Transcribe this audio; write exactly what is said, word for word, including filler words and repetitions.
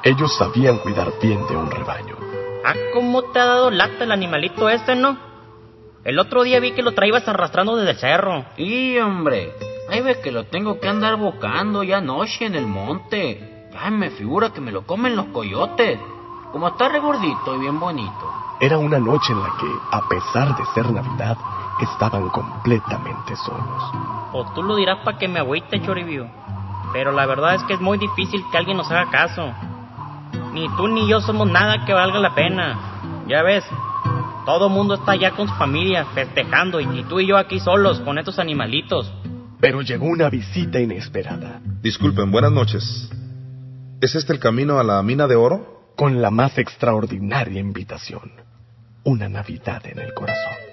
Ellos sabían cuidar bien de un rebaño. Ah, ¿cómo te ha dado lata el animalito este, no? El otro día vi que lo traías arrastrando desde el cerro. Sí, hombre. Ahí ves que lo tengo que andar buscando ya anoche en el monte. Ya me figura que me lo comen los coyotes. Como está regordito y bien bonito. Era una noche en la que, a pesar de ser Navidad, estaban completamente solos. O tú lo dirás para que me agüite, Choribio. Pero la verdad es que es muy difícil que alguien nos haga caso. Ni tú ni yo somos nada que valga la pena. Ya ves, todo mundo está allá con su familia, festejando, y tú y yo aquí solos, con estos animalitos. Pero llegó una visita inesperada. Disculpen, buenas noches. ¿Es este el camino a la mina de oro? Con la más extraordinaria invitación. Una Navidad en el corazón.